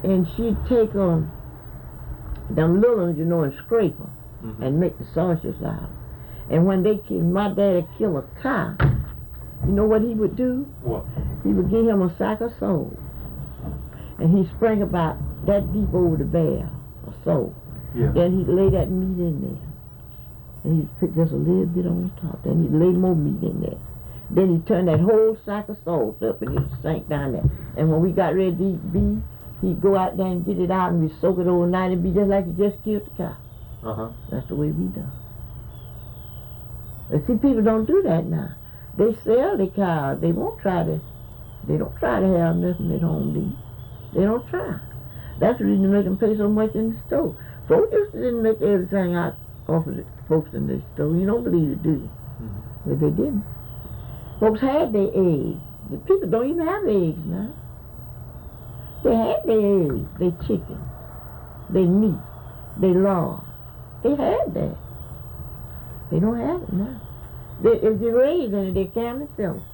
and she'd take them little ones, you know, and scrape them and make the sausages out. And when my daddy kill a cow, you know what he would do? What? He would give him a sack of salt, and he'd sprinkle about that deep over the barrel of salt. Yeah. Then he'd lay that meat in there, and he'd put just a little bit on top. Then he'd lay more meat in there. Then he'd turn that whole sack of salt up, and it'd sink down there. And when we got ready to eat beef, he'd go out there and get it out, and we'd soak it overnight, and be just like he just killed the cow. That's the way we done. But see, people don't do that now. They sell the cows. They don't try to have nothing at home to eat. They don't try. That's the reason they make them pay so much in the store. Folks just didn't make everything out off of the folks in the store. You don't believe it, do you? But they didn't. Folks had their eggs. The people don't even have eggs now. They had their eggs, their chicken, their meat, their lard. They had that. They don't have it now. If they raise any, they can't sell it.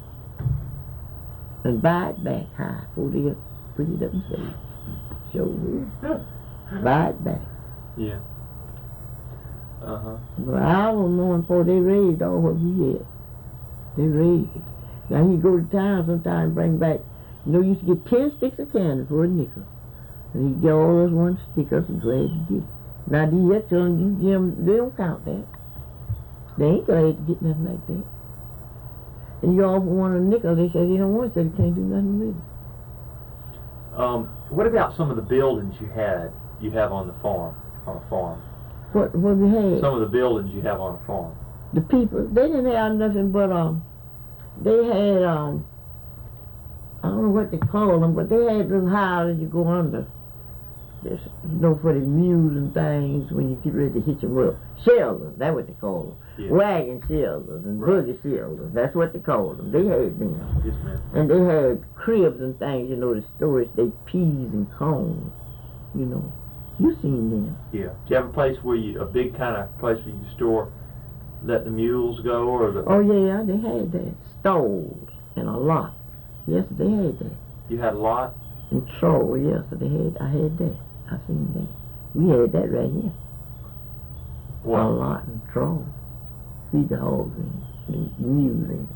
And buy it back high before they put it up and sell it. Show it. Buy it back. Yeah. But I was knowing before they raised all what we had. They raised it. Now he'd go to town sometime and bring back, you know, you used to get 10 sticks of candy for a nickel. And he'd get all those one stick up and glad to get it. Now these children, you give them, they don't count that. They ain't glad to get nothing like that. And you offer one a nickel, they say they don't want it, so they can't do nothing with it. What about some of the buildings you have on the farm, on a farm? What we had? Some of the buildings you have on a farm. The people, they didn't have nothing but, they had, I don't know what they call them, but they had little houses you go under. Just, you know, for the mules and things when you get ready to hitch them up. Shelters, that's what they call them. Yeah. Wagon shelters and buggy shelters, that's what they call them. They had them. Yes, ma'am. And they had cribs and things, you know, the storage, they peas and corn, you know. You seen them. Yeah. Do you have a place a big kind of place where you store, let the mules go, or the... Oh, yeah, they had that. Stalls and a lot. Yes, they had that. You had a lot? And troll, yes, I had that. I seen that. We had that right here. What? A lot and troll. Feed the hogs and mules in.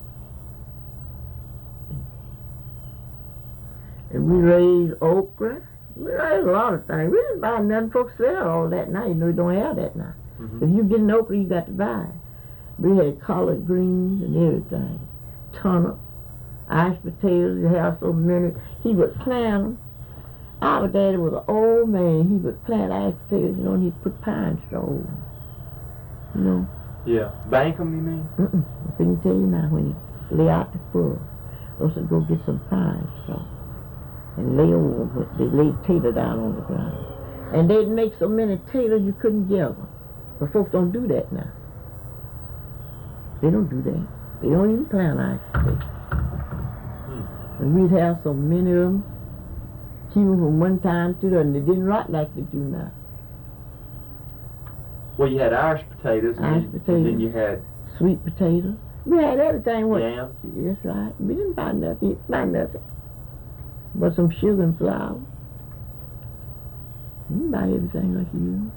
And we raised okra. We raised a lot of things. We didn't buy nothing. Folks sell all that now. You know, you don't have that now. If you get an okra, you got to buy it. We had collard greens and everything. Turnip, iced potatoes. You have so many. He would plant them. Our daddy was an old man. He would plant iced potatoes, you know, and he'd put pine straw over them. You know? Yeah. Bank them, you mean? I can tell you now, when he lay out the fur, those would go get some pine straw and lay over them. They laid tater down on the ground. And they'd make so many taters you couldn't get them. But folks don't do that now. They don't do that. They don't even plant iced potatoes. And we'd have so many of them. Keep them from one time to the other, and they didn't rot like they do now. Well, you had Irish potatoes, and then you had... Sweet potatoes. We had everything. Yams? That's right. We didn't buy nothing. But some sugar and flour. We didn't buy everything like you.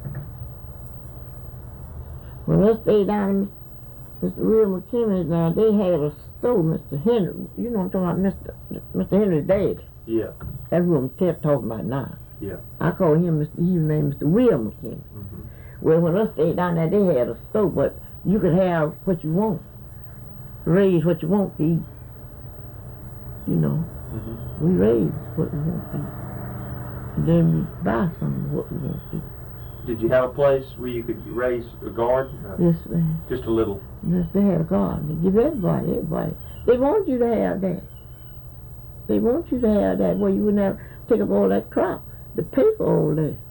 When I stayed down in Mr. Will McKinnon's now, they had a store, Mr. Henry. You know what I'm talking about, Mr. Henry's dad. Yeah. That's who I'm talking about now. Yeah. I call him he was named Mr. Will McKinnon. Well, when I stayed down there, they had a store, but you could have what you want. Raise what you want to eat. You know. We raise what we want to eat. And then we buy some of what we want to eat. Did you have a place where you could raise a garden? Yes, ma'am. Just a little? Yes, they had a garden. They give everybody. They want you to have that. They want you to have that where you wouldn't have to take up all that crop to pay for all that.